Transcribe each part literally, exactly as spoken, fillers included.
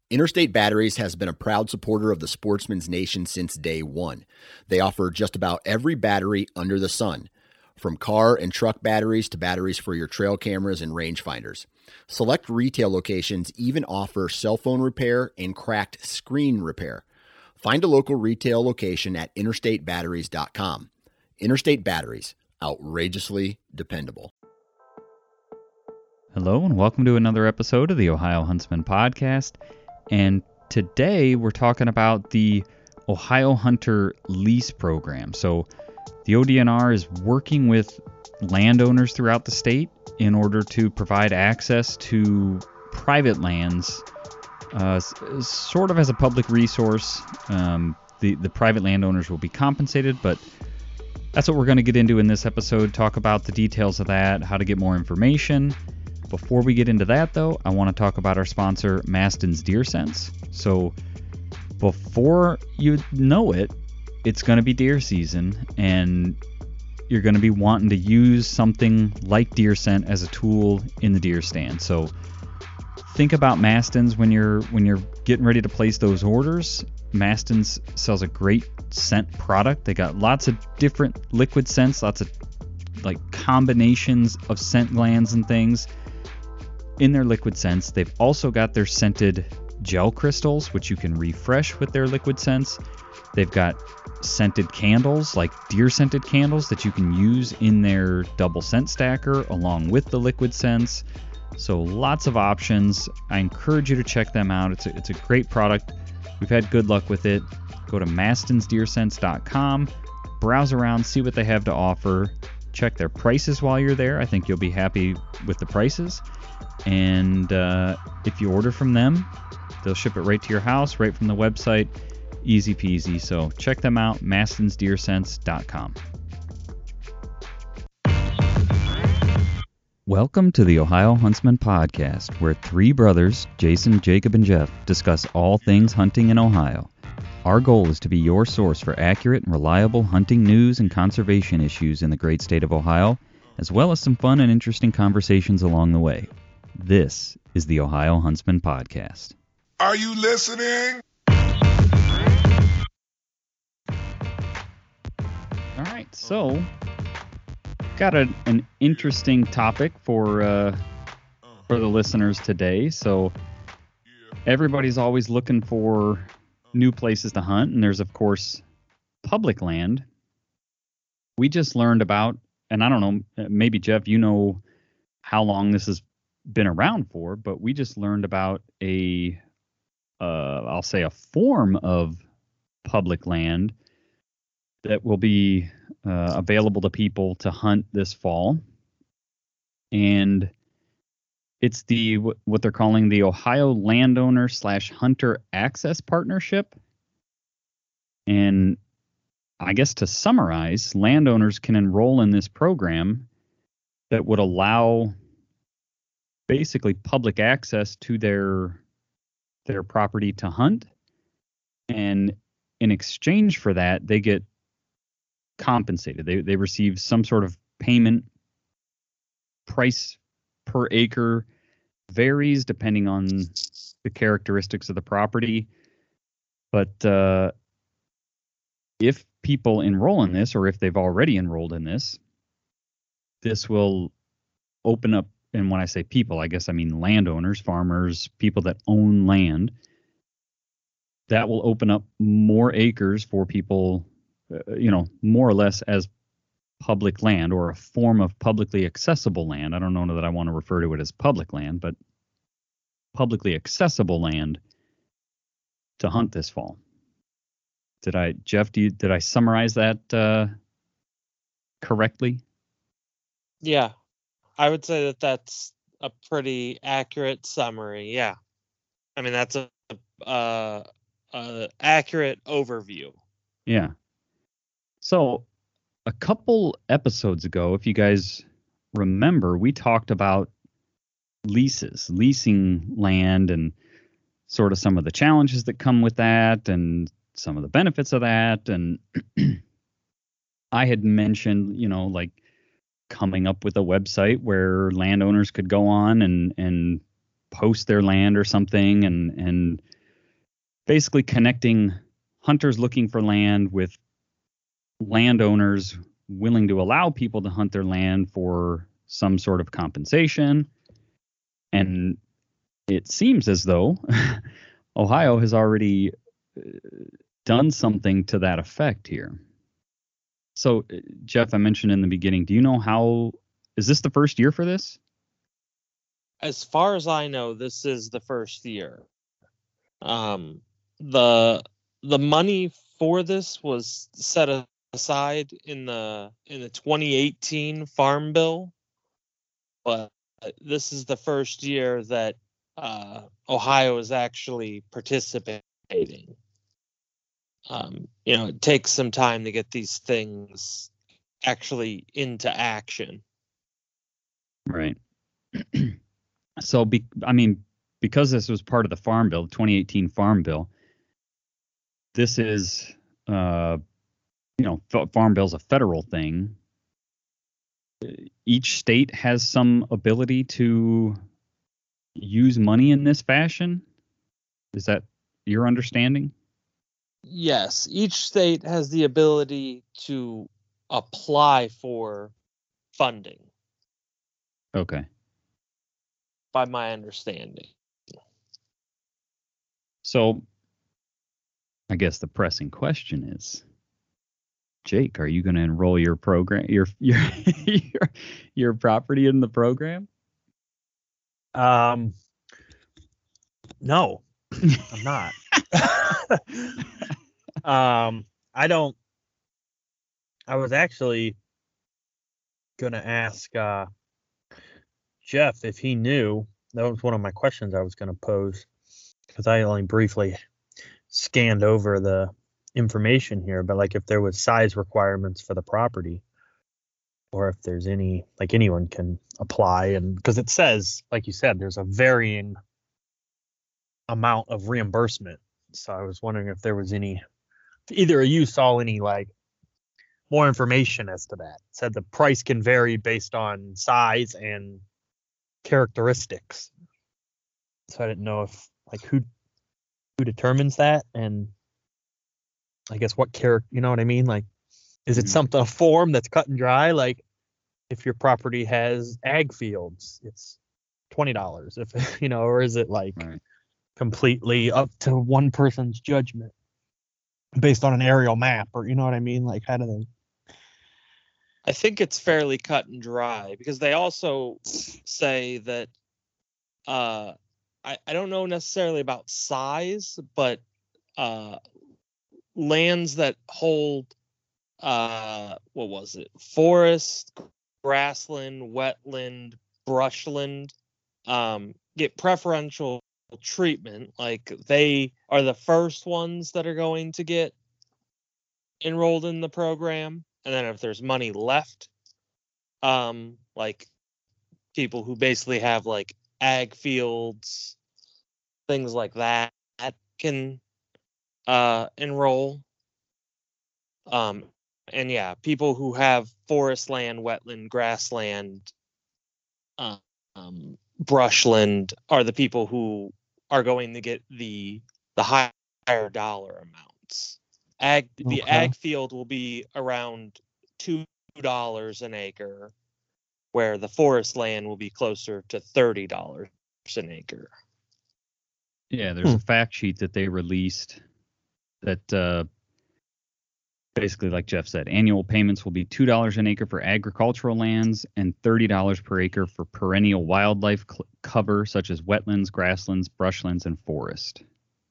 Interstate Batteries has been a proud supporter of the Sportsman's Nation since day one. They offer just about every battery under the sun, from car and truck batteries to batteries for your trail cameras and rangefinders. Select retail locations even offer cell phone repair and cracked screen repair. Find a local retail location at interstate batteries dot com. Interstate Batteries, outrageously dependable. Hello and welcome to another episode of the Ohio Huntsman Podcast. And today we're talking about the Ohio Hunter Lease Program. So the O D N R is working with landowners throughout the state in order to provide access to private lands, uh, sort of as a public resource. Um, the, the private landowners will be compensated, but that's what we're going to get into in this episode, talk about the details of that, how to get more information. Before we get into that, though, I want to talk about our sponsor, Mastin's Deer Sense. So before you know it, it's going to be deer season, and you're going to be wanting to use something like deer scent as a tool in the deer stand. So think about Mastin's when you're when you're getting ready to place those orders. Mastin's sells a great scent product. They got lots of different liquid scents, lots of like combinations of scent glands and things in their liquid scents. They've also got their scented gel crystals, which you can refresh with their liquid scents. They've got scented candles, like deer scented candles, that you can use in their double scent stacker along with the liquid scents. So lots of options. I encourage you to check them out. It's a, it's a great product. We've had good luck with it. Go to mastins deer scents dot com, browse around, see what they have to offer. Check their prices while you're there. I think you'll be happy with the prices. And uh, if you order from them, they'll ship it right to your house, right from the website. Easy peasy. So check them out, mastins deer scents dot com. Welcome to the Ohio Huntsman Podcast, where three brothers, Jason, Jacob, and Jeff, discuss all things hunting in Ohio. Our goal is to be your source for accurate and reliable hunting news and conservation issues in the great state of Ohio, as well as some fun and interesting conversations along the way. This is the Ohio Huntsman Podcast. Are you listening? All right, so got a, an interesting topic for uh, for the listeners today. So everybody's always looking for new places to hunt, and there's of course public land. We just learned about, and I don't know, maybe Jeff, you know how long this has been around for, but we just learned about a, uh, I'll say a form of public land that will be uh, available to people to hunt this fall. And it's the what they're calling the Ohio Landowner slash Hunter Access Partnership. And I guess to summarize, landowners can enroll in this program that would allow basically public access to their their property to hunt. And in exchange for that, they get compensated. They they receive some sort of payment. Price per acre varies depending on the characteristics of the property. But uh, if people enroll in this, or if they've already enrolled in this, this will open up, and when I say people, I guess I mean landowners, farmers, people that own land. That will open up more acres for people, uh, you know, more or less as public land, or a form of publicly accessible land. I don't know that I want to refer to it as public land, but publicly accessible land to hunt this fall. Did I, Jeff, do you, did I summarize that uh, correctly? Yeah, I would say that that's a pretty accurate summary. Yeah. I mean, that's a, a, a accurate overview. Yeah. So a couple episodes ago, if you guys remember, we talked about leases, leasing land, and sort of some of the challenges that come with that and some of the benefits of that. And I had mentioned, you know, like coming up with a website where landowners could go on and, and post their land or something and, and basically connecting hunters looking for land with landowners willing to allow people to hunt their land for some sort of compensation. And it seems as though Ohio has already done something to that effect here. So, Jeff, I mentioned in the beginning, do you know how, is this the first year for this? As far as I know, this is the first year. Um, the the money for this was set aside in the in the twenty eighteen Farm Bill, but this is the first year that uh, Ohio is actually participating. Um, you know, it takes some time to get these things actually into action. Right. So, be, I mean, because this was part of the Farm Bill, twenty eighteen Farm Bill, this is, uh, you know, f- Farm Bill's a federal thing. Each state has some ability to use money in this fashion. Is that your understanding? Yes, each state has the ability to apply for funding. Okay. By my understanding. So, I guess the pressing question is, Jake, are you going to enroll your program, your your your your property in the program? Um, no, I'm not. um, I don't. I was actually going to ask uh, Jeff if he knew. That was one of my questions I was going to pose, because I only briefly scanned over the information here, but like if there was size requirements for the property, or if there's any, like anyone can apply, and because it says, like you said, there's a varying amount of reimbursement. So I was wondering if there was any, if either of you saw any like more information as to that. It said the price can vary based on size and characteristics. So I didn't know if like who who determines that, and I guess what character, you know what I mean? Like, is it Mhm. something, a form that's cut and dry? Like, if your property has ag fields, it's twenty dollars. If you know, or is it like Right. completely up to one person's judgment based on an aerial map, or you know what I mean? Like, how do they? I think it's fairly cut and dry, because they also say that uh, I, I don't know necessarily about size, but uh, lands that hold uh, what was it? Forest, grassland, wetland, brushland um, get preferential treatment. Like they are the first ones that are going to get enrolled in the program. And then if there's money left, um, like people who basically have like ag fields, things like that, can uh, enroll. Um, and yeah, people who have forest land, wetland, grassland, uh, um, brushland are the people who are going to get the the high, higher dollar amounts. Ag the Okay. ag field will be around two dollars an acre, where the forest land will be closer to thirty dollars an acre. Yeah, there's Hmm. a fact sheet that they released that uh, basically, like Jeff said, annual payments will be two dollars an acre for agricultural lands and thirty dollars per acre for perennial wildlife cl- cover, such as wetlands, grasslands, brushlands, and forest.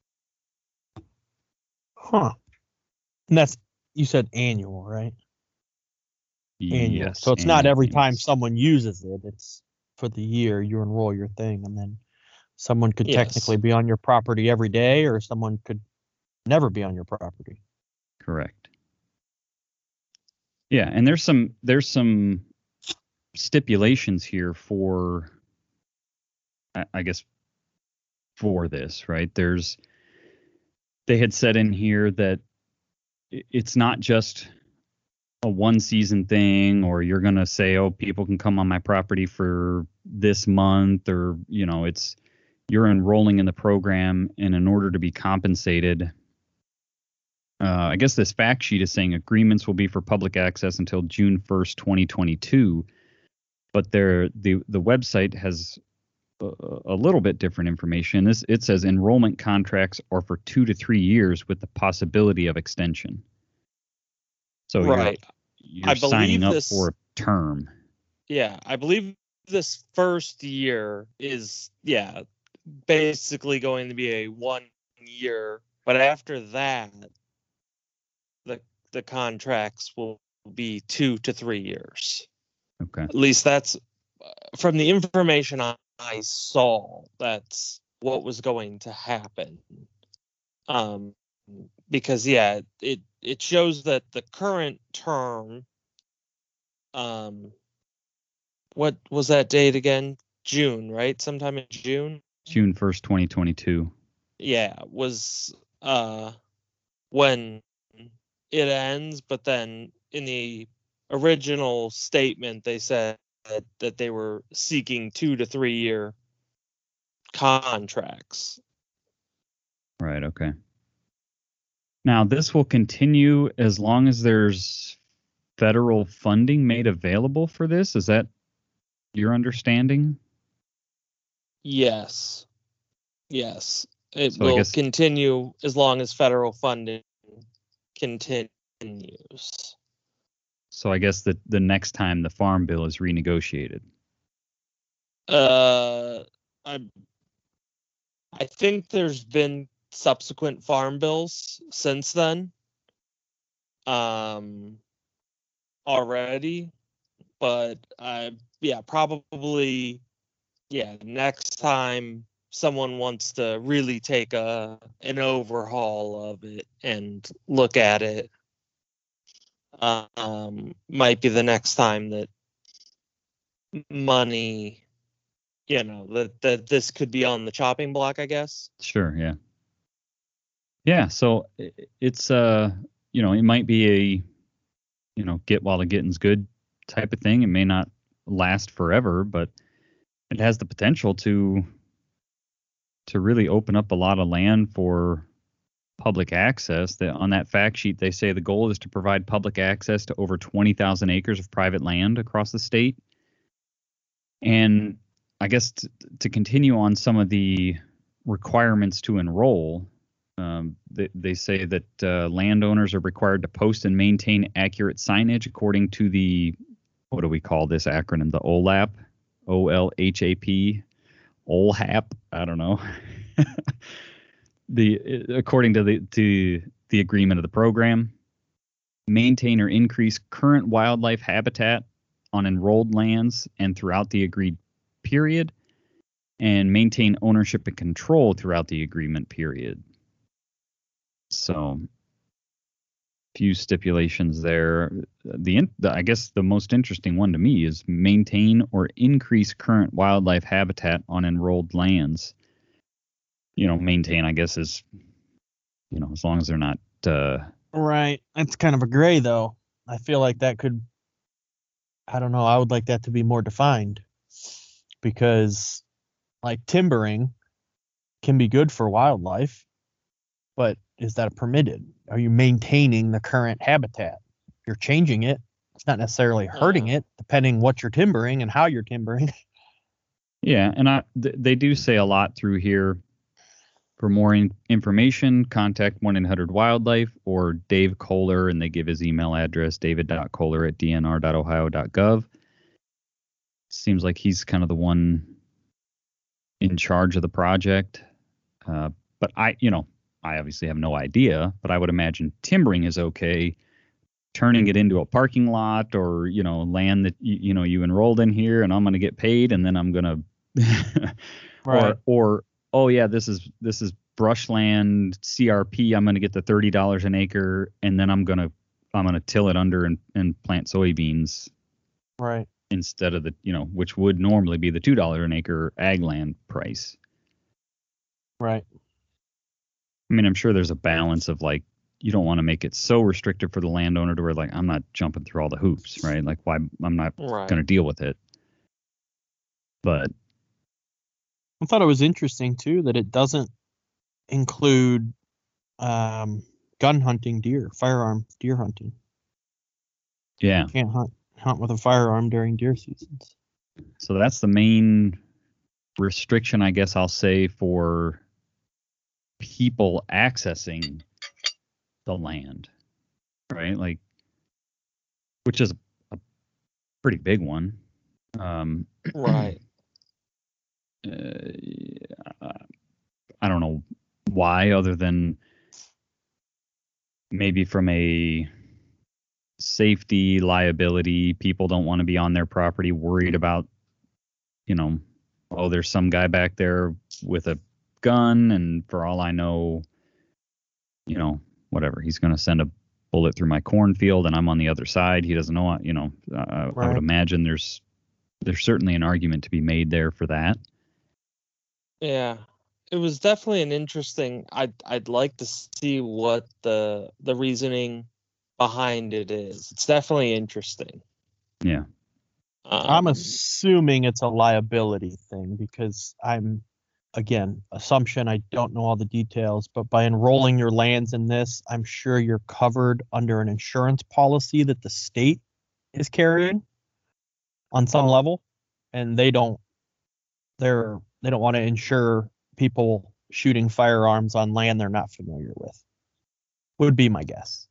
Huh. And that's, you said annual, right? Annual. Yes. So it's not annual every time payments. someone uses it. It's for the year you enroll your thing, and then someone could Yes. technically be on your property every day, or someone could never be on your property. Correct. Yeah, and there's some there's some stipulations here for, I, I guess, for this, right? There's they had said in here that i- it's not just a one season thing, or you're going to say, oh, people can come on my property for this month, or, you know, it's you're enrolling in the program, and in order to be compensated, uh, I guess this fact sheet is saying agreements will be for public access until June first, twenty twenty-two. But there, the the website has a, a little bit different information. This it says enrollment contracts are for two to three years with the possibility of extension. So right. you're, you're I signing believe up this, for a term. Yeah, I believe this first year is yeah basically going to be a one year, but after that, the the contracts will be two to three years. Okay. At least that's from the information I, I saw. That's what was going to happen. Um, because yeah, it it shows that the current term. Um, what was that date again? June, right? Sometime in June. June first, twenty twenty-two. Yeah, was uh when it ends, but then in the original statement they said that, that they were seeking two to three year contracts. Right, okay. Now, this will continue as long as there's federal funding made available for this. Is that your understanding? Yes. Yes. It So I will guess- continue as long as federal funding continues. So I guess the, the next time the Farm Bill is renegotiated. Uh, I I think there's been subsequent farm bills since then. Um, already, but uh, yeah, probably yeah. Next time someone wants to really take a an overhaul of it and look at it, um, might be the next time that money. You know, that, that this could be on the chopping block, I guess. Sure, yeah. Yeah, so i- it's, uh, you know, it might be a, you know, get while the getting's good type of thing. It may not last forever, but it has the potential to to really open up a lot of land for public access. That on that fact sheet, they say the goal is to provide public access to over twenty thousand acres of private land across the state. And I guess t- to continue on some of the requirements to enroll, um, they, they say that uh, landowners are required to post and maintain accurate signage according to the, what do we call this acronym? The O L A P, O L H A P, O L H A P. I don't know. the according to the to the agreement of the program, maintain or increase current wildlife habitat on enrolled lands and throughout the agreed period, and maintain ownership and control throughout the agreement period. So, few stipulations there. The, the I guess the most interesting one to me is maintain or increase current wildlife habitat on enrolled lands. You know, maintain, I guess, is, you know, as long as they're not. Uh, Right. That's kind of a gray, though. I feel like that could, I don't know, I would like that to be more defined. Because, like, timbering can be good for wildlife, but is that permitted? Are you maintaining the current habitat? If you're changing it, it's not necessarily hurting Uh. it, depending what you're timbering and how you're timbering. yeah, and I th- they do say a lot through here. For more in- information, contact one eight hundred wildlife or Dave Kohler, and they give his email address, david dot kohler at d n r dot ohio dot gov. Seems like he's kind of the one in charge of the project. Uh, but I, you know, I obviously have no idea, but I would imagine timbering is okay. Turning it into a parking lot or, you know, land that, you, you know, you enrolled in here and I'm going to get paid and then I'm going to, Right. or, or, oh yeah, this is, this is brushland C R P. I'm going to get the thirty dollars an acre and then I'm going to, I'm going to till it under and, and plant soybeans. Right. Instead of the, you know, which would normally be the two dollars an acre ag land price. Right. I mean, I'm sure there's a balance of like, you don't want to make it so restrictive for the landowner to where like, I'm not jumping through all the hoops, right? Like, why I'm not Right. going to deal with it. But I thought it was interesting too that it doesn't include um, gun hunting deer, firearm deer hunting. Yeah. You can't hunt hunt with a firearm during deer seasons. So that's the main restriction, I guess I'll say, for people accessing the land, right? Like, which is a pretty big one. Um, Right. uh, I don't know why, other than maybe from a safety liability, people don't want to be on their property worried about, you know, oh, there's some guy back there with a gun, and for all I know, you know, whatever, he's going to send a bullet through my cornfield and I'm on the other side. He doesn't know, you know, uh, I would Right. imagine there's there's certainly an argument to be made there for that. Yeah. It was definitely an interesting. I'd I'd like to see what the the reasoning behind it is. It's definitely interesting. Yeah. Um, I'm assuming it's a liability thing because I'm, again, assumption, I don't know all the details, but by enrolling your lands in this, I'm sure you're covered under an insurance policy that the state is carrying on some level, and they don't they're they don't want to insure people shooting firearms on land they're not familiar with. Would be my guess.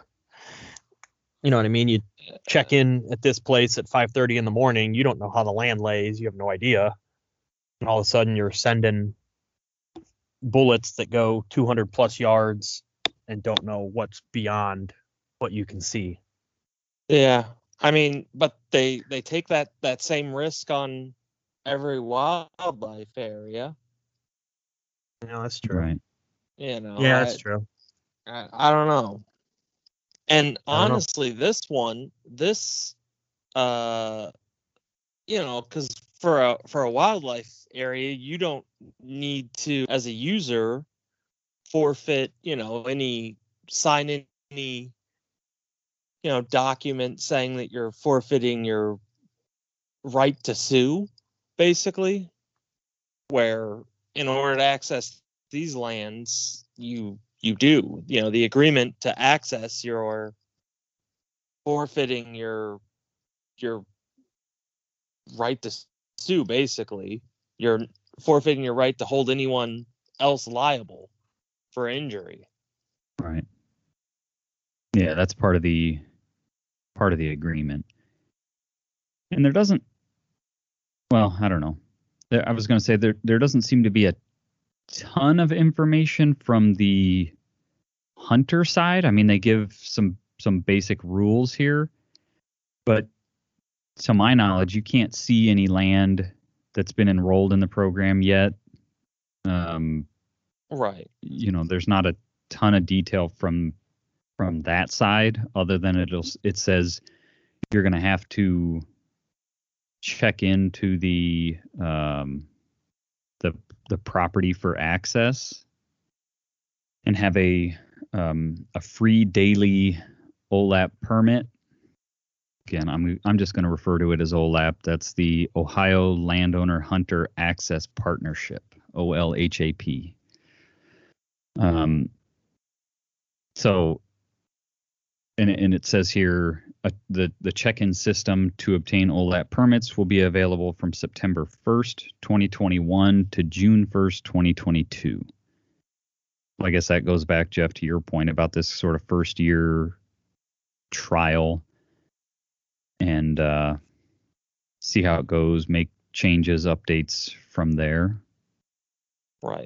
You know what I mean? You check in at this place at five thirty in the morning. You don't know how the land lays. You have no idea. And all of a sudden you're sending bullets that go two hundred plus yards and don't know what's beyond what you can see. Yeah, I mean, but they they take that that same risk on every wildlife area. You know, that's true. Right. You know, Yeah, I, that's true. I, I don't know. And I don't know. honestly, this one, this, uh, you know, because for a for a wildlife area, you don't need to, as a user, forfeit, you know, any sign any, you know, document saying that you're forfeiting your right to sue, basically. Where in order to access these lands, you you do, you know, the agreement to access your forfeiting your your right to sue, basically. You're forfeiting your right to hold anyone else liable for injury. Right. Yeah, that's part of the part of the agreement. And there doesn't, well, I don't know. There, I was going to say there there doesn't seem to be a ton of information from the hunter side. I mean, they give some some basic rules here, but to my knowledge, you can't see any land that's been enrolled in the program yet. Um, Right. you know, there's not a ton of detail from from that side, other than it'll it says you're going to have to check into the um, the the property for access and have a um, a free daily O L A P permit. Again, I'm I'm just going to refer to it as O L A P. That's the Ohio Landowner Hunter Access Partnership, O L H A P. Um, so, and and it says here uh, the the check-in system to obtain O L A P permits will be available from September first, twenty twenty-one to June first, twenty twenty-two. I guess that goes back, Jeff, to your point about this sort of first year trial, and uh, see how it goes, make changes, updates from there. Right.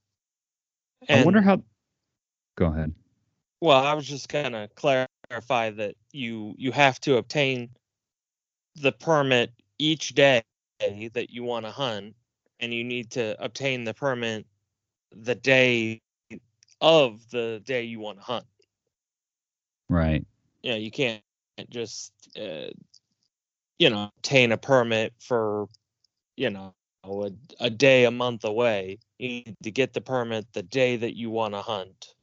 I And, wonder how. Go ahead. well, I was just going to clarify that you you have to obtain the permit each day that you want to hunt, and you need to obtain the permit the day of the day you want to hunt. Right. You know, you can't just, uh, you know, obtain a permit for, you know, a, a day, a month away. You need to get the permit the day that you want to hunt.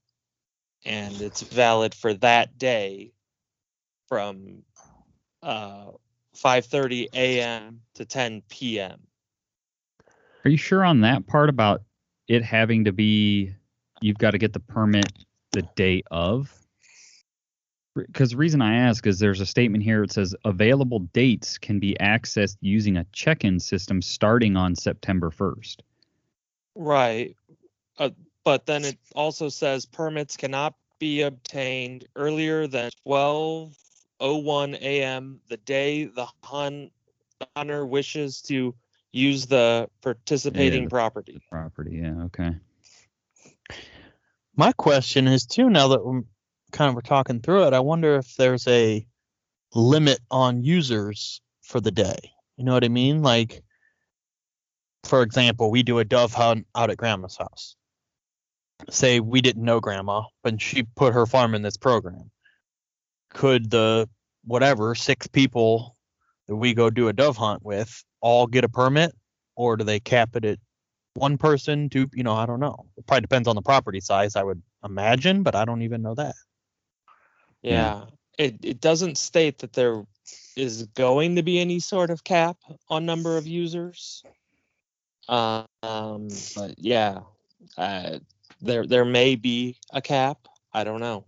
And it's valid for that day from uh, five thirty a.m. to ten p.m. Are you sure on that part about it having to be, you've got to get the permit the day of? Because the reason I ask is there's a statement here. It says available dates can be accessed using a check-in system starting on September first. Right. Uh, but then it also says permits cannot be obtained earlier than twelve oh one a.m. the day the hun- hunter wishes to use the participating Yeah, the- property. Property, yeah, okay. My question is too, now that we're kind of we're talking through it, I wonder if there's a limit on users for the day. You know what I mean? Like, for example, we do a dove hunt out at grandma's house. Say we didn't know grandma, but she put her farm in this program. Could the whatever six people that we go do a dove hunt with all get a permit, or do they cap it at one person, two? You know, I don't know. It probably depends on the property size, I would imagine, but I don't even know that. Yeah. It it doesn't state that there is going to be any sort of cap on number of users. Uh, um, but yeah, uh, there there may be a cap. I don't know.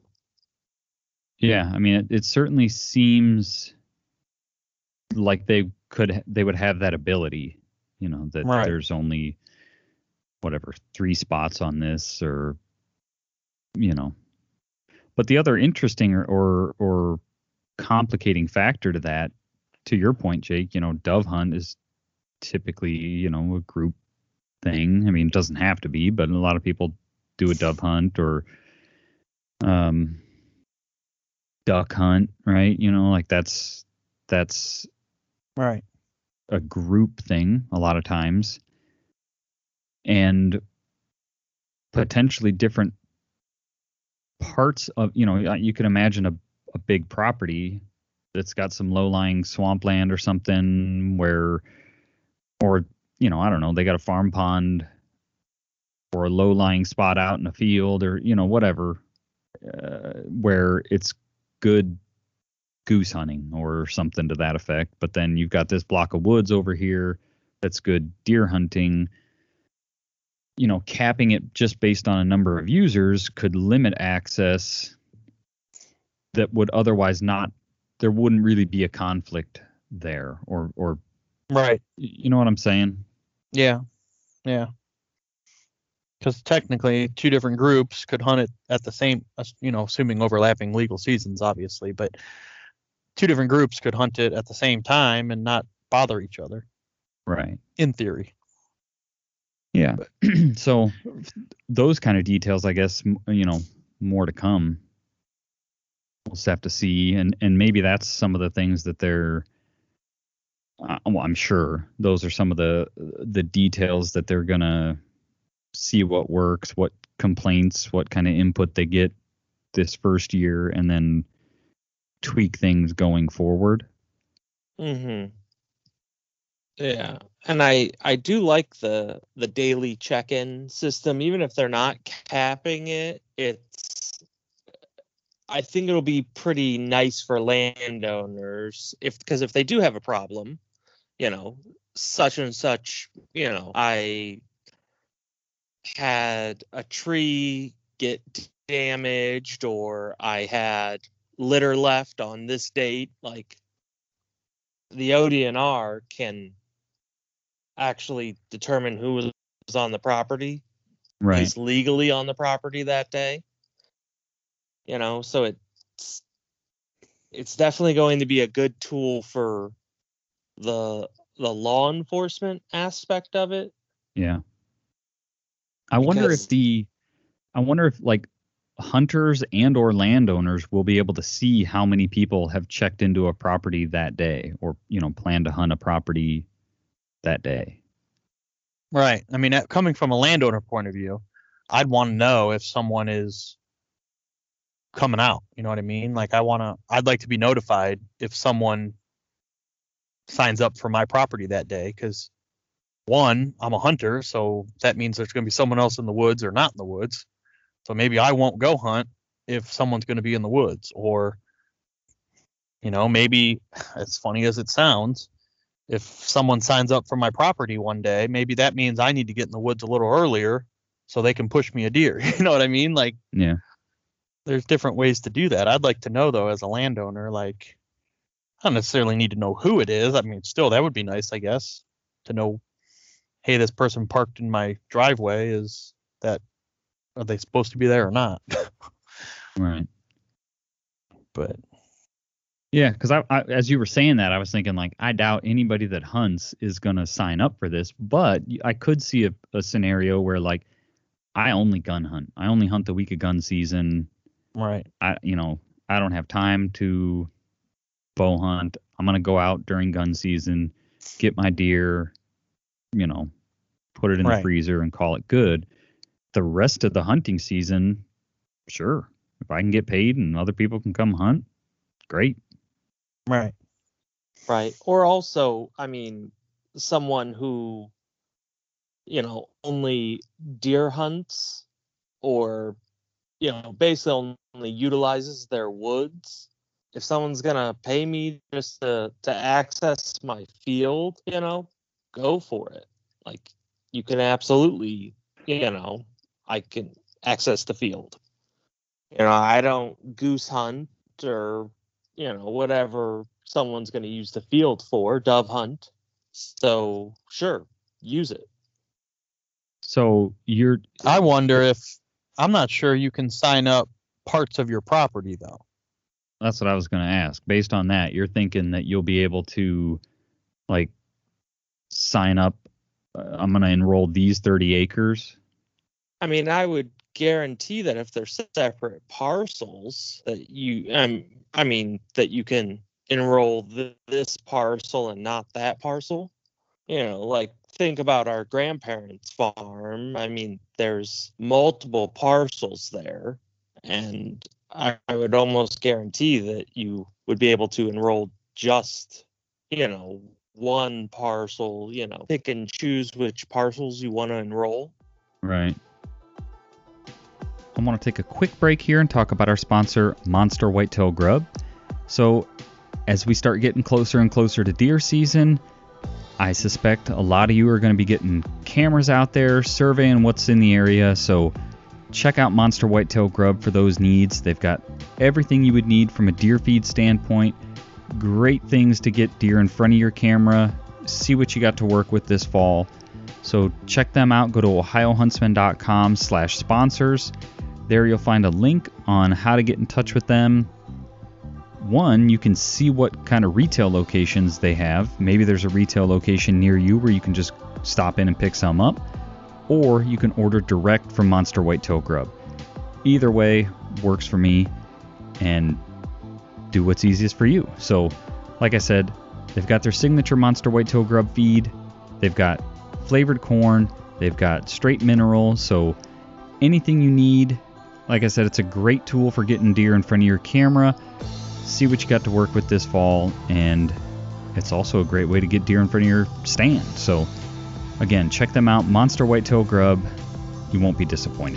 Yeah, I mean, it, it certainly seems like they could, they would have that ability, you know, that Right. there's only whatever three spots on this, or you know. But the other interesting or, or or complicating factor to that, to your point, Jake, you know, dove hunt is typically, you know, a group thing. I mean, it doesn't have to be, but a lot of people do a dove hunt or um duck hunt, right? You know, like that's that's Right. a group thing a lot of times, and potentially different parts of, you know, you can imagine a, a big property that's got some low-lying swampland or something where, or, you know, I don't know, they got a farm pond or a low-lying spot out in a field, or, you know, whatever, uh, where it's good goose hunting or something to that effect. But then you've got this block of woods over here that's good deer hunting. You know, capping it just based on a number of users could limit access that would otherwise not, there wouldn't really be a conflict there, or, or, Right. you know what I'm saying? Yeah. Yeah. Because technically, two different groups could hunt it at the same, uh, you know, assuming overlapping legal seasons, obviously, but two different groups could hunt it at the same time and not bother each other, Right. in theory. Yeah. So those kind of details, I guess, m- you know, more to come. We'll just have to see, and and maybe that's some of the things that they're. Uh, well, I'm sure those are some of the the details that they're gonna see what works, what complaints, what kind of input they get this first year, and then tweak things going forward. Mm-hmm. Yeah, and I I do like the the daily check-in system, even if they're not capping it. It's I think it'll be pretty nice for landowners if, because if they do have a problem, you know, such and such, you know, I had a tree get damaged, or I had litter left on this date, like the O D N R can actually determine who was on the property, Right. is legally on the property that day. You know, so it's it's definitely going to be a good tool for the the law enforcement aspect of it. Yeah. I wonder Because- if the, I wonder if like hunters and or landowners will be able to see how many people have checked into a property that day, or, you know, plan to hunt a property that day. Right. I mean, uh, coming from a landowner point of view, I'd want to know if someone is coming out. You know what I mean? Like, I want to, I'd like to be notified if someone signs up for my property that day. Because, one, I'm a hunter, so that means there's going to be someone else in the woods or not in the woods. So maybe I won't go hunt if someone's going to be in the woods. Or, you know, maybe, as funny as it sounds, if someone signs up for my property one day, maybe that means I need to get in the woods a little earlier so they can push me a deer. You know what I mean? Like, Yeah. there's different ways to do that. I'd like to know, though, as a landowner, like, I don't necessarily need to know who it is. I mean, still, that would be nice, I guess, to know, hey, this person parked in my driveway. Is that, are they supposed to be there or not? Right. But yeah, because I, I, as you were saying that, I was thinking like, I doubt anybody that hunts is going to sign up for this, but I could see a, a scenario where like, I only gun hunt. I only hunt the week of gun season. right. I, you know, I don't have time to bow hunt. I'm going to go out during gun season, get my deer, you know, put it in Right. the freezer and call it good. The rest of the hunting season, sure. If I can get paid and other people can come hunt, great. Right. Right. Or also, I mean, someone who, you know, only deer hunts or, you know, basically only utilizes their woods. If someone's going to pay me just to, to access my field, you know, go for it. Like, you can absolutely, you know, I can access the field. You know, I don't goose hunt or, you know, whatever someone's going to use the field for, dove hunt. So, sure, use it. So you're, I wonder if, I'm not sure you can sign up parts of your property, though. that's what I was going to ask. Based on that, you're thinking that you'll be able to like sign up. Uh, I'm going to enroll these thirty acres. I mean, I would guarantee that if they're separate parcels, that you, um, I mean, that you can enroll th- this parcel and not that parcel. You know, like think about our grandparents' farm. I mean, there's multiple parcels there, and I, I would almost guarantee that you would be able to enroll just, you know, one parcel, you know, pick and choose which parcels you want to enroll. Right. I want to take a quick break here and talk about our sponsor, Monster Whitetail Grub. So, as we start getting closer and closer to deer season, I suspect a lot of you are going to be getting cameras out there, surveying what's in the area. So, check out Monster Whitetail Grub for those needs. They've got everything you would need from a deer feed standpoint. Great things to get deer in front of your camera. See what you got to work with this fall. So check them out. Go to ohiohuntsman.com slash sponsors. There you'll find a link on how to get in touch with them. One, you can see what kind of retail locations they have. Maybe there's a retail location near you where you can just stop in and pick some up. Or you can order direct from Monster Whitetail Grub. Either way works for me, and do what's easiest for you. So, like I said, they've got their signature Monster Whitetail Grub feed. They've got flavored corn. They've got straight mineral. So anything you need, like I said, it's a great tool for getting deer in front of your camera. See what you got to work with this fall, and it's also a great way to get deer in front of your stand. So again, check them out, Monster Whitetail Grub. You won't be disappointed.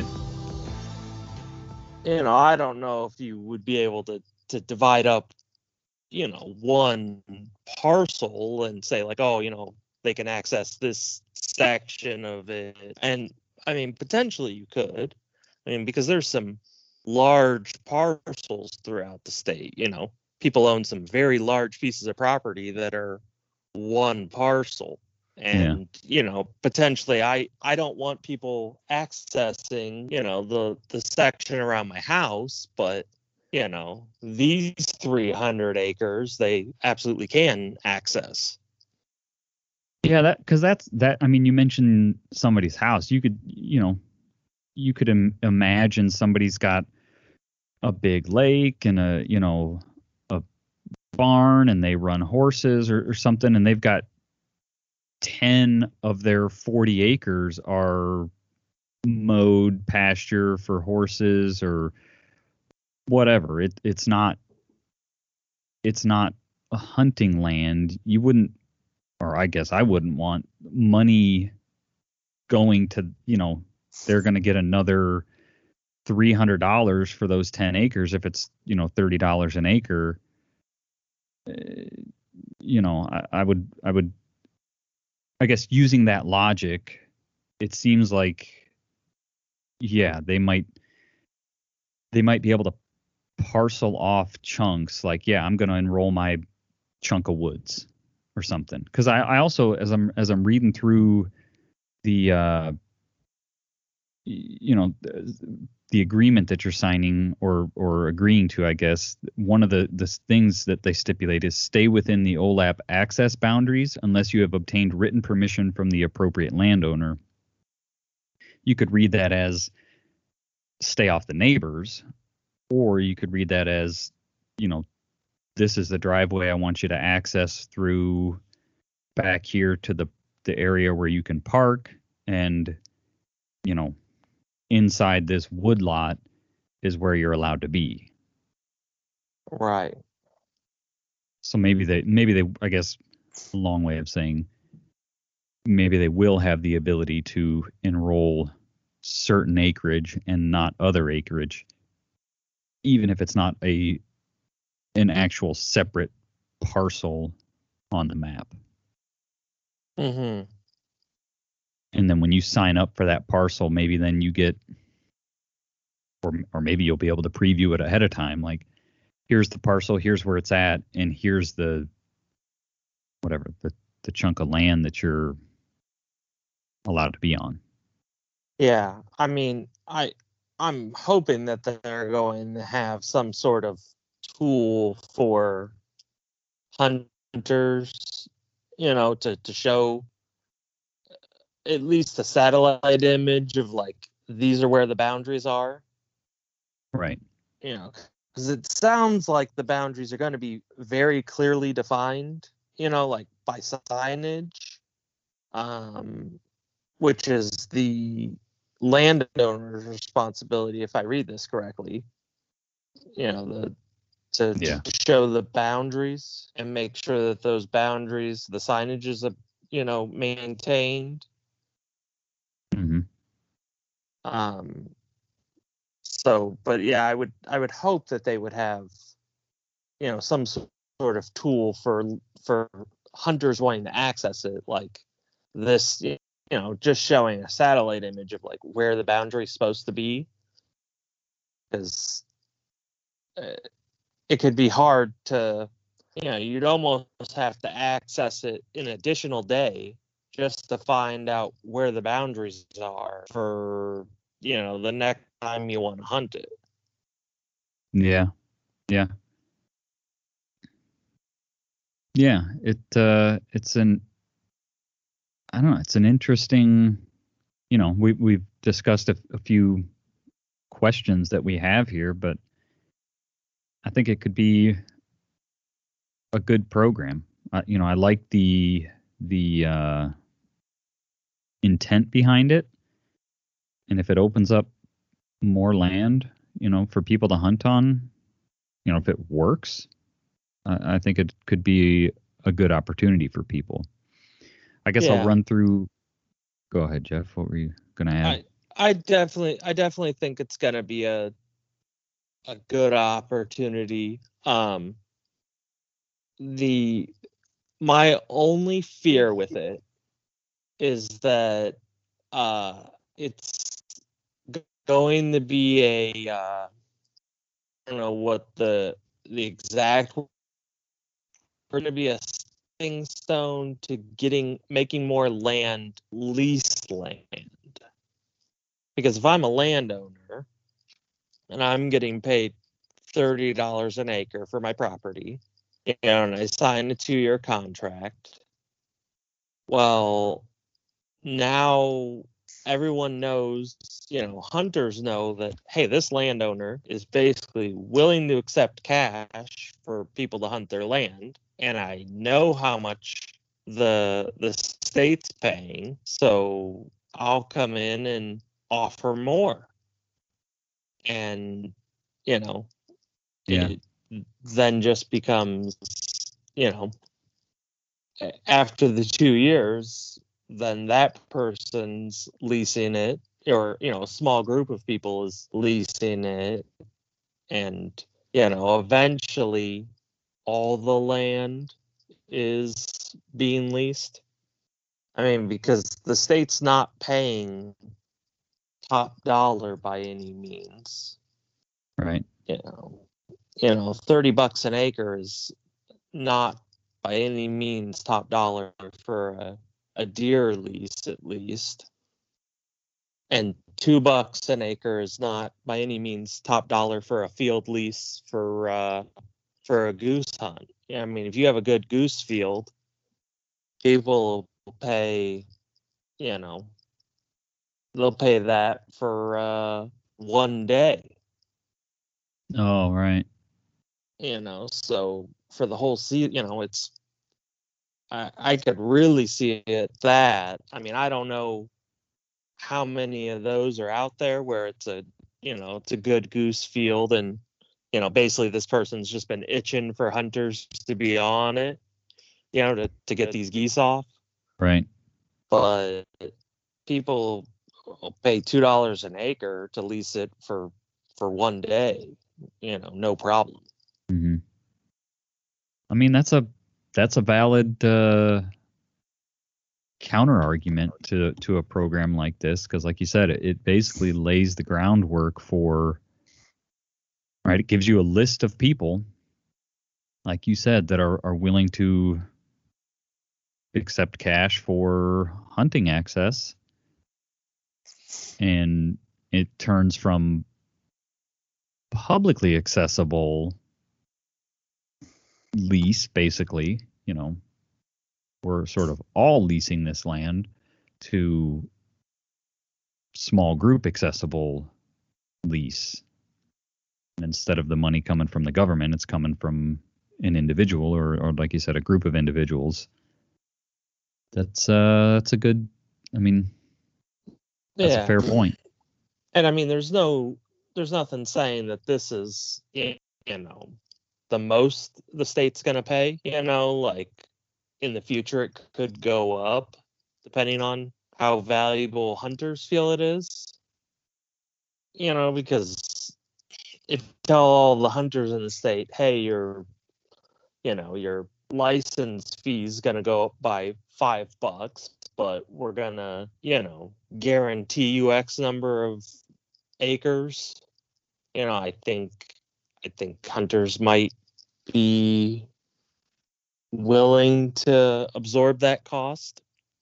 You know, I don't know if you would be able to to divide up, you know, one parcel and say like, oh, you know, they can access this section of it. And I mean, potentially you could. I mean, because there's some large parcels throughout the state, you know, people own some very large pieces of property that are one parcel. And, yeah. you know, potentially I, I don't want people accessing, you know, the, the section around my house, but, you know, these three hundred acres, they absolutely can access. Yeah, that because that's that. I mean, you mentioned somebody's house. You could, you know, you could Im- imagine somebody's got a big lake and a, you know, a barn, and they run horses or, or something, and they've got ten of their forty acres are mowed pasture for horses or whatever. It it's not it's not a hunting land. You wouldn't, or I guess I wouldn't want money going to, you know, they're going to get another three hundred dollars for those ten acres if it's, you know, thirty dollars an acre. Uh, you know, I, I would, I would, I guess using that logic, it seems like, yeah, they might, they might be able to parcel off chunks. Like, yeah, I'm going to enroll my chunk of woods or something. Because I, I also, as I'm, as I'm reading through the, uh, you know, the agreement that you're signing or or agreeing to, I guess, one of the, the things that they stipulate is stay within the O L A P access boundaries unless you have obtained written permission from the appropriate landowner. You could read that as stay off the neighbors, or you could read that as, you know, this is the driveway I want you to access through back here to the, the area where you can park, and, you know, inside this wood lot is where you're allowed to be. Right. So maybe they, maybe they, I guess, a long way of saying maybe they will have the ability to enroll certain acreage and not other acreage, even if it's not a, an actual separate parcel on the map. Mm-hmm. And then when you sign up for that parcel, maybe then you get, or or maybe you'll be able to preview it ahead of time. Like, here's the parcel, here's where it's at, and here's the, whatever, the, the chunk of land that you're allowed to be on. Yeah, I mean, I I'm hoping that they're going to have some sort of tool for hunters, you know, to, to show at least a satellite image of like, these are where the boundaries are. Right. You know, because it sounds like the boundaries are going to be very clearly defined, you know, like by signage, um, which is the landowner's responsibility, if I read this correctly. You know, the to, Yeah. to show the boundaries and make sure that those boundaries, the signage is, you know, maintained. Mm-hmm. Um, so, but yeah, I would, I would hope that they would have, you know, some sort of tool for, for hunters wanting to access it, like this, you know, just showing a satellite image of like where the boundary is supposed to be. Because uh, it could be hard to, you know, you'd almost have to access it an additional day just to find out where the boundaries are for, you know, the next time you want to hunt it. Yeah. Yeah. Yeah. It, uh, it's an, I don't know, it's an interesting, you know, we, we've discussed a, a few questions that we have here, but I think it could be a good program. Uh, you know, I like the, the, uh, intent behind it. And if it opens up more land, you know, for people to hunt on, you know, if it works, uh, I think it could be a good opportunity for people. I guess Yeah. I'll run through. Go ahead, Jeff. What were you going to add? I, I definitely, I definitely think it's going to be a, a good opportunity. Um, the, my only fear with it is that, uh, it's going to be a, uh, I don't know what the the exact word, going to be a stepping stone to getting making more land leased land. Because if I'm a landowner and I'm getting paid thirty dollars an acre for my property, you know, and I sign a two-year contract, well, now everyone knows, you know, hunters know that, hey, this landowner is basically willing to accept cash for people to hunt their land. And I know how much the the state's paying, so I'll come in and offer more. And, you know, Yeah. it then just becomes, you know, after the two years, then that person's leasing it, or, you know, a small group of people is leasing it. And, you know, eventually all the land is being leased. I mean, because the state's not paying top dollar by any means. Right. You know, you know, thirty bucks an acre is not by any means top dollar for a, a deer lease, at least. And two bucks an acre is not by any means top dollar for a field lease for uh, for a goose hunt. Yeah, I mean, if you have a good goose field, people will pay, you know, they'll pay that for uh, one day. Oh, right. You know, so for the whole season, you know, it's I, I could really see it that. I mean, I don't know how many of those are out there where it's a, you know, it's a good goose field and, you know, basically this person's just been itching for hunters to be on it, you know, to, to get these geese off. Right. But people will pay two dollars an acre to lease it for, for one day, you know, no problem. Mm-hmm. I mean, that's a, that's a valid, uh, counter argument to to a program like this, because like you said, it, it basically lays the groundwork for, right, it gives you a list of people, like you said, that are, are willing to accept cash for hunting access, and it turns from publicly accessible lease, basically, you know, we're sort of all leasing this land, to small group accessible lease. And instead of the money coming from the government, it's coming from an individual, or, or like you said, a group of individuals. That's uh that's a good, I mean, that's Yeah. a fair point. And I mean, there's no, there's nothing saying that this is, you know, the most the state's going to pay, you know, like in the future it could go up depending on how valuable hunters feel it is, you know, because if you tell all the hunters in the state, hey, your, you know, your license fee is going to go up by five bucks, but we're going to, you know, guarantee you X number of acres, you know, I think, I think hunters might be willing to absorb that cost,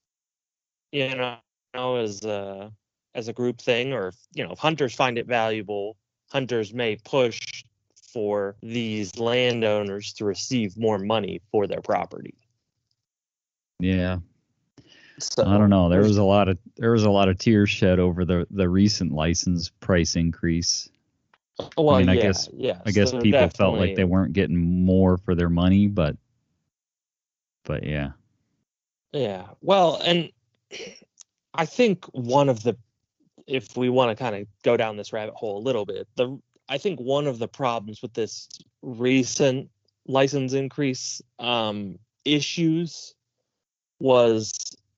you know, as a as a group thing, or you know, if hunters find it valuable, hunters may push for these landowners to receive more money for their property. Yeah. So I don't know. There there's- was a lot of there was a lot of tears shed over the the recent license price increase. well, I mean, I yeah, guess yeah. I guess so people felt like definitely- they weren't getting more for their money, but but yeah. Yeah. Well, and I think one of the, if we want to kind of go down this rabbit hole a little bit, the I think one of the problems with this recent license increase um, issues was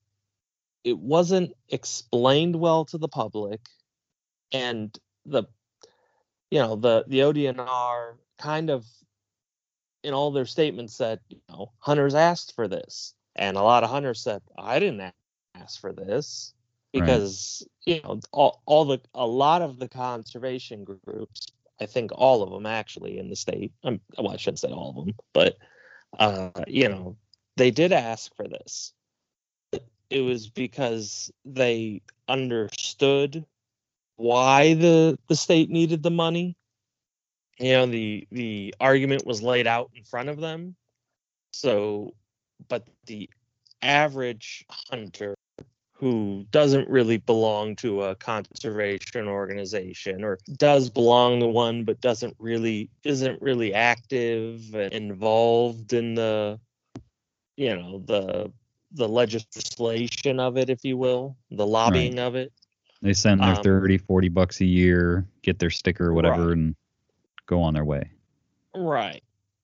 it wasn't explained well to the public, and the, you know, the the O D N R kind of in all their statements said, you know, hunters asked for this, and a lot of hunters said, I didn't ask for this, because right. you know, all, all the a lot of the conservation groups, I think all of them actually in the state, um, well, I shouldn't say all of them, but uh, you know, they did ask for this. It was because they understood why the the state needed the money. You know, the the argument was laid out in front of them. So, but the average hunter who doesn't really belong to a conservation organization, or does belong to one but doesn't really isn't really active and involved in the, you know, the the legislation of it, if you will, the lobbying Right. of it. They send their Um, thirty, forty bucks a year, get their sticker or whatever, Right. and go on their way. Right.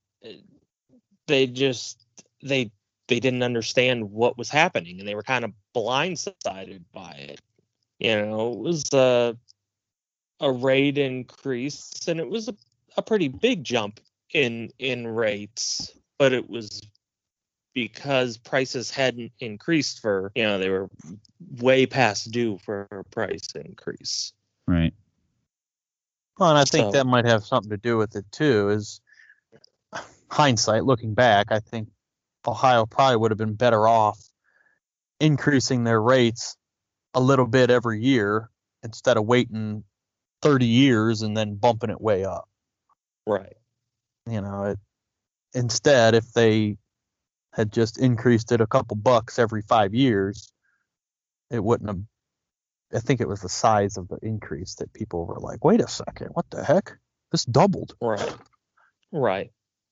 They just they they didn't understand what was happening, and they were kind of blindsided by it. You know, it was a a rate increase, and it was a, a pretty big jump in in rates, but it was because prices hadn't increased for, you know, they were way past due for a price increase. Right. Well, and I think So- that might have something to do with it too. Is hindsight, looking back, I think Ohio probably would have been better off increasing their rates a little bit every year instead of waiting thirty years and then bumping it way up. Right. You know, it, instead, if they had just increased it a couple bucks every five years, it wouldn't have. I think it was the size of the increase that people were like, wait a second, what the heck? This doubled. Right. Right.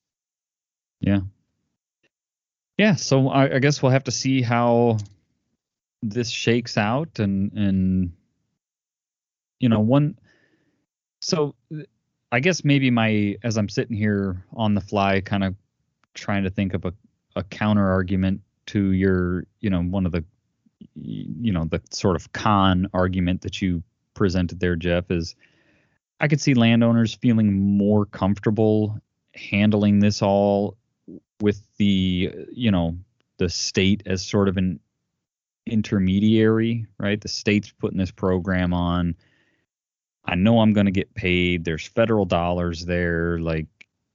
Yeah. Yeah. So I, I guess we'll have to see how this shakes out, and and you know one. So I guess maybe my as I'm sitting here on the fly, kind of trying to think of a, a counter argument to your, you know, one of the, you know, the sort of con argument that you presented there, Jeff, is I could see landowners feeling more comfortable handling this all with the, you know, the state as sort of an intermediary, right? The state's putting this program on. I know I'm going to get paid. There's federal dollars there. Like,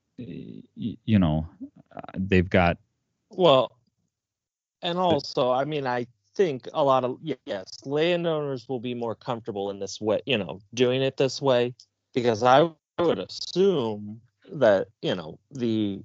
you know, they've got. Well, and also, I mean, I think a lot of, yes, landowners will be more comfortable in this way, you know, doing it this way, because I would assume that, you know, the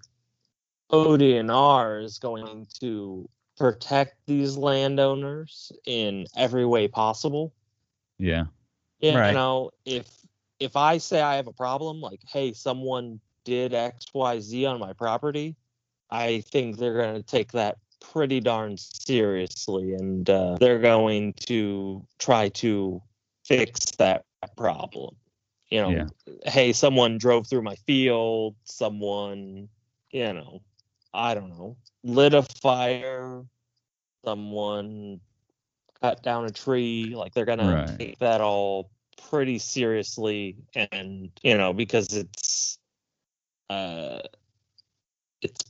O D N R is going to protect these landowners in every way possible. Yeah. You Right. know, if if I say I have a problem, like, hey, someone did X, Y, Z on my property, I think they're going to take that pretty darn seriously, and uh, they're going to try to fix that problem. You know, Yeah. hey, someone drove through my field, someone, you know, I don't know, lit a fire, someone cut down a tree, like they're gonna Right. take that all pretty seriously, and you know, because it's uh it's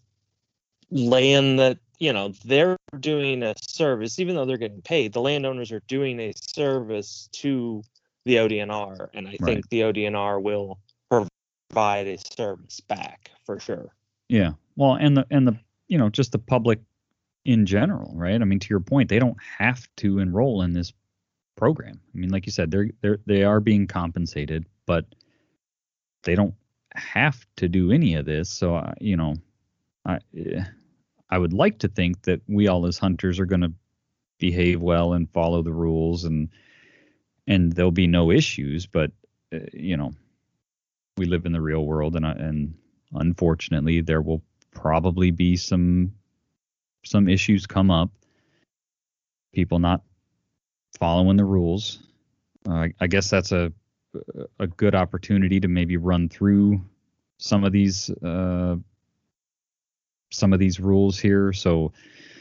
land that, you know, they're doing a service, even though they're getting paid, the landowners are doing a service to the O D N R, and I Right. think the O D N R will provide a service back for sure. Yeah. Well, and the and the you know, just the public in general, right? I mean, to your point, they don't have to enroll in this program. I mean, like you said, they're they're they are being compensated, but they don't have to do any of this. So, uh, you know, I I would like to think that we all as hunters are going to behave well and follow the rules, and and there'll be no issues. But uh, you know, we live in the real world, and uh, and unfortunately, there will probably be some some issues come up. People not following the rules. Uh, I, I guess that's a a good opportunity to maybe run through some of these uh, some of these rules here. So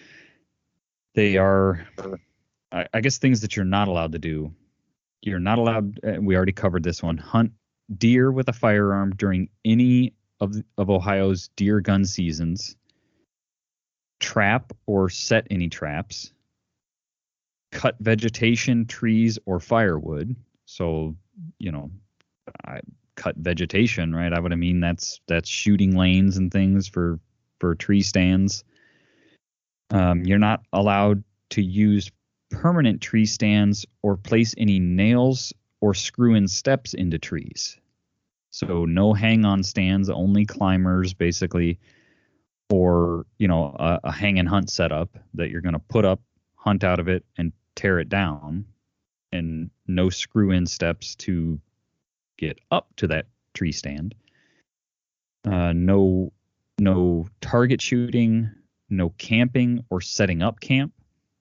they are, I, I guess, things that you're not allowed to do. You're not allowed. Uh, we already covered this one. Hunt deer with a firearm during any of of Ohio's deer gun seasons. Trap or set any traps. Cut vegetation, trees, or firewood. So, you know, I cut vegetation, right? I would mean that's that's shooting lanes and things for for tree stands. Um, you're not allowed to use permanent tree stands or place any nails or screw-in steps into trees. So no hang-on stands, only climbers, basically, or, you know, a, a hang and hunt setup that you're going to put up, hunt out of it, and tear it down, and no screw-in steps to get up to that tree stand. Uh, no, no target shooting, no camping or setting up camp.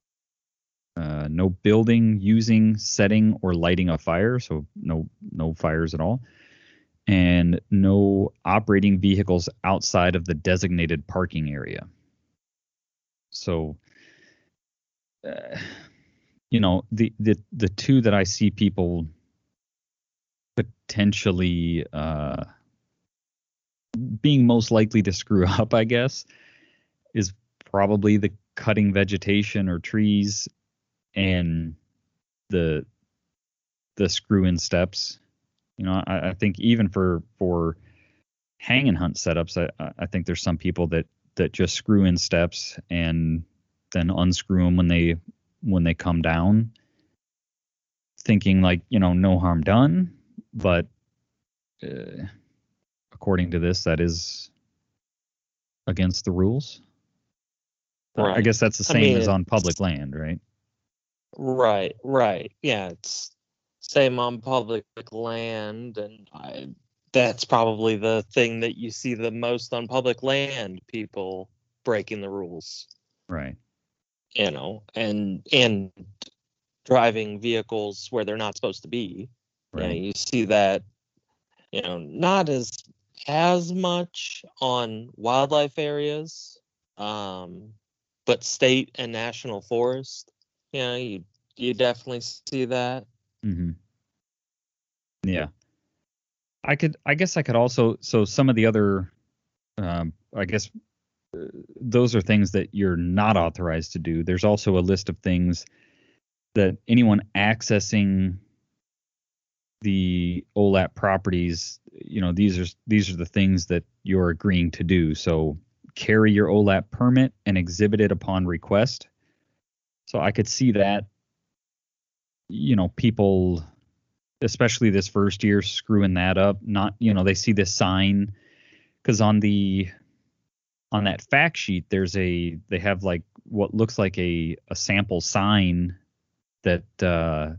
Uh, no building, using, setting, or lighting a fire. So no, no fires at all. And no operating vehicles outside of the designated parking area. So, uh, you know, the, the, the two that I see people potentially uh, being most likely to screw up, I guess, is probably the cutting vegetation or trees and the the screw-in steps. You know, I, I think even for for hang and hunt setups, I, I think there's some people that that just screw in steps and then unscrew them when they when they come down, thinking like, you know, no harm done. But uh, according to this, that is against the rules. Right. I guess that's the I same mean, as on public land, right? Right, right. Yeah, it's same on public land, and I, that's probably the thing that you see the most on public land, people breaking the rules, Right. you know, and and driving vehicles where they're not supposed to be. You know, Right. you see that, you know, not as as much on wildlife areas, um, but state and national forest. You know, you you definitely see that. Mm-hmm. Yeah. I could, I guess I could also, so some of the other, um, I guess uh, those are things that you're not authorized to do. There's also a list of things that anyone accessing the O L A P properties, you know, these are, these are the things that you're agreeing to do. So carry your O L A P permit and exhibit it upon request. So I could see that, you know, people, especially this first year, screwing that up. Not, you know, they see this sign because on the on that fact sheet, there's a they have like what looks like a a sample sign that uh,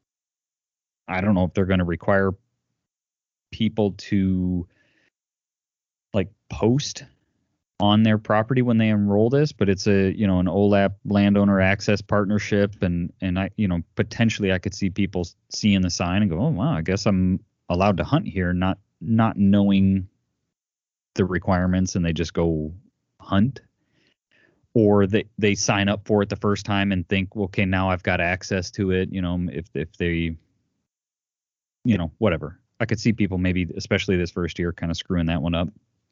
I don't know if they're going to require people to like post on their property when they enroll this, but it's a, you know, an O L A P landowner access partnership, and and I, you know, potentially I could see people seeing the sign and go, oh wow, I guess I'm allowed to hunt here, not not knowing the requirements, and they just go hunt, or they they sign up for it the first time and think, well, okay, now I've got access to it, you know, if if they, you know, whatever. I could see people maybe, especially this first year, kind of screwing that one up.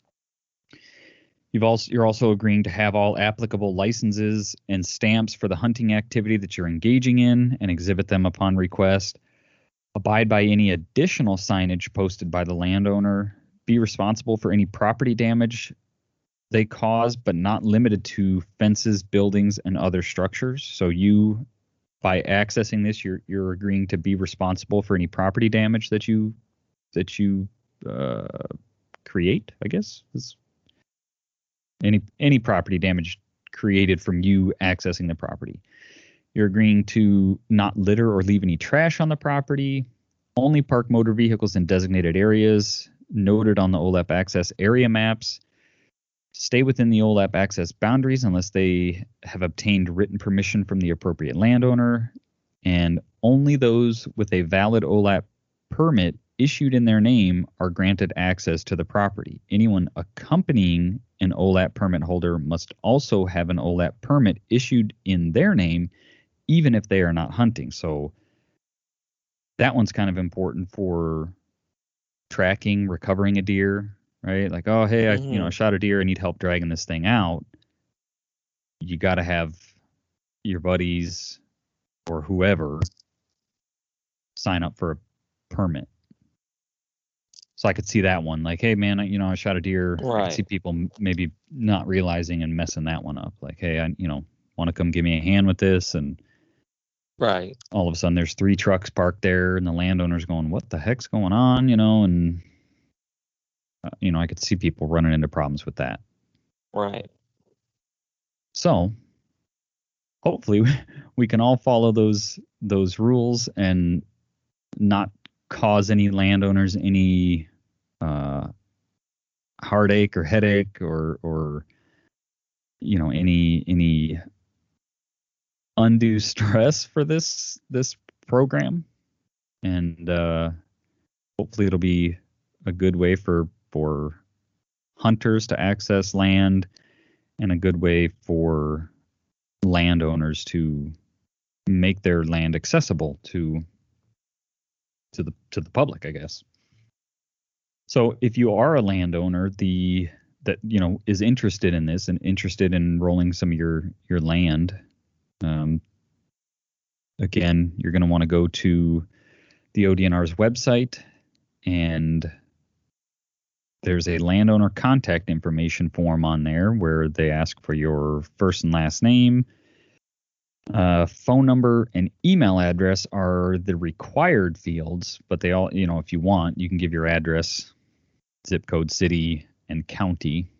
You've also, you're also agreeing to have all applicable licenses and stamps for the hunting activity that you're engaging in and exhibit them upon request. Abide by any additional signage posted by the landowner. Be responsible for any property damage they cause, but not limited to fences, buildings, and other structures. So you, by accessing this, you're you're agreeing to be responsible for any property damage that you that you uh, create, I guess. Is Any any property damage created from you accessing the property. You're agreeing to not litter or leave any trash on the property. Only park motor vehicles in designated areas noted on the O L A P access area maps. Stay within the O L A P access boundaries unless they have obtained written permission from the appropriate landowner. And only those with a valid O L A P permit issued in their name are granted access to the property. Anyone accompanying an O L A P permit holder must also have an O L A P permit issued in their name, even if they are not hunting. So that one's kind of important for tracking, recovering a deer, right? Like, oh, hey, I, Mm-hmm. you know, I shot a deer. I need help dragging this thing out. You got to have your buddies or whoever sign up for a permit. So I could see that one, like, hey, man, you know, I shot a deer. Right. I could see people maybe not realizing and messing that one up. Like, hey, I, you know, want to come give me a hand with this. And Right. all of a sudden there's three trucks parked there and the landowner's going, what the heck's going on? You know, and, uh, you know, I could see people running into problems with that. Right. So hopefully we can all follow those those rules and not cause any landowners any uh, heartache or headache or or you know any any undue stress for this this program, and uh, hopefully it'll be a good way for for hunters to access land and a good way for landowners to make their land accessible to to the to the public, I guess. So if you are a landowner, the that you know is interested in this and interested in enrolling some of your your land, um, again, you're going to want to go to the O D N R's website, and there's a landowner contact information form on there where they ask for your first and last name. Uh, phone number and email address are the required fields, but they all, you know, if you want, you can give your address, zip code, city, and county.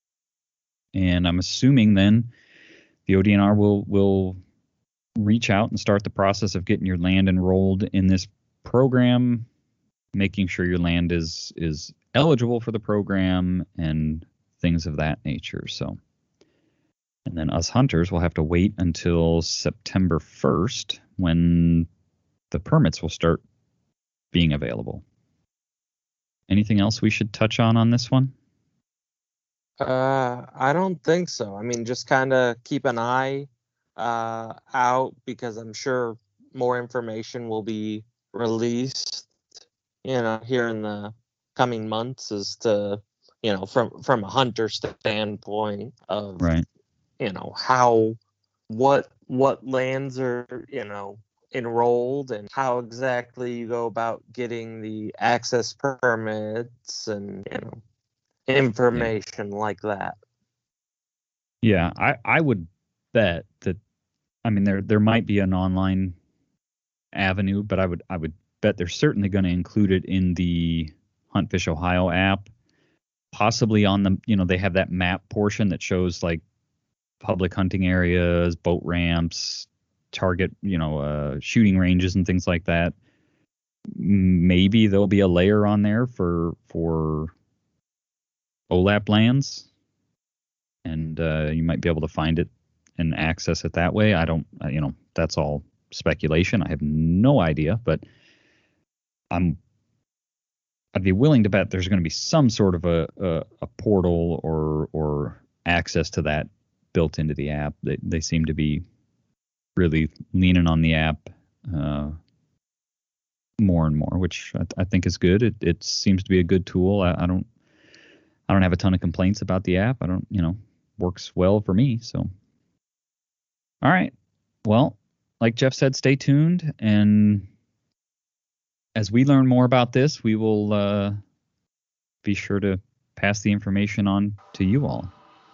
And I'm assuming then the O D N R will will reach out and start the process of getting your land enrolled in this program, making sure your land is is eligible for the program and things of that nature. So, and then us hunters will have to wait until September first when the permits will start being available. Anything else we should touch on on this one? Uh, I don't think so. I mean, just kind of keep an eye uh, out, because I'm sure more information will be released, you know, here in the coming months as to, you know, from from a hunter standpoint of, Right. you know, how, what, what lands are, you know, enrolled, and how exactly you go about getting the access permits and, you know, information like that. Yeah, I, I would bet that, I mean, there there might be an online avenue, but I would I would bet they're certainly going to include it in the Hunt Fish Ohio app, possibly on the, you know, they have that map portion that shows like public hunting areas, boat ramps, target, you know, uh, shooting ranges and things like that. Maybe there'll be a layer on there for for O L A P lands, and uh, you might be able to find it and access it that way. I don't, you know, that's all speculation. I have no idea, but I'm, I'd be willing to bet there's going to be some sort of a, a, a portal or or access to that built into the app. They they seem to be really leaning on the app uh, more and more, which I, I think is good. It it seems to be a good tool. I, I don't. I don't have a ton of complaints about the app. I don't, you know, works well for me. So, all right. Well, like Jeff said, stay tuned. And as we learn more about this, we will uh, be sure to pass the information on to you all.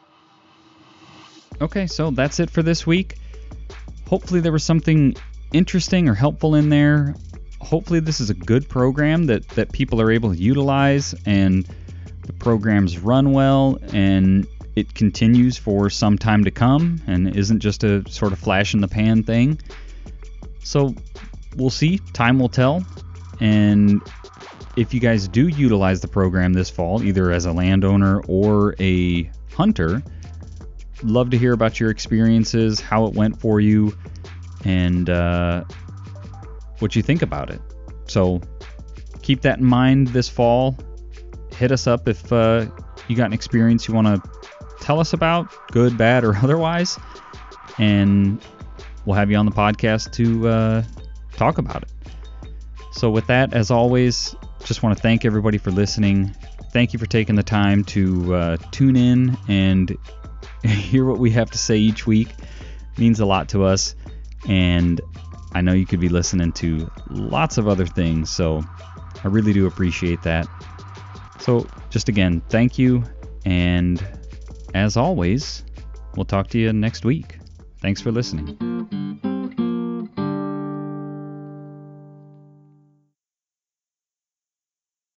Okay, so that's it for this week. Hopefully there was something interesting or helpful in there. Hopefully this is a good program that, that people are able to utilize, and the program's run well, and it continues for some time to come and isn't just a sort of flash in the pan thing. So we'll see. Time will tell. And if you guys do utilize the program this fall, either as a landowner or a hunter, love to hear about your experiences, how it went for you, and uh, what you think about it. So keep that in mind this fall. Hit us up if uh, you got an experience you want to tell us about, good, bad, or otherwise, and we'll have you on the podcast to uh, talk about it. So with that, as always, just want to thank everybody for listening. Thank you for taking the time to uh, tune in and hear what we have to say each week. It means a lot to us, and I know you could be listening to lots of other things, so I really do appreciate that. So just again, thank you, and as always, we'll talk to you next week. Thanks for listening.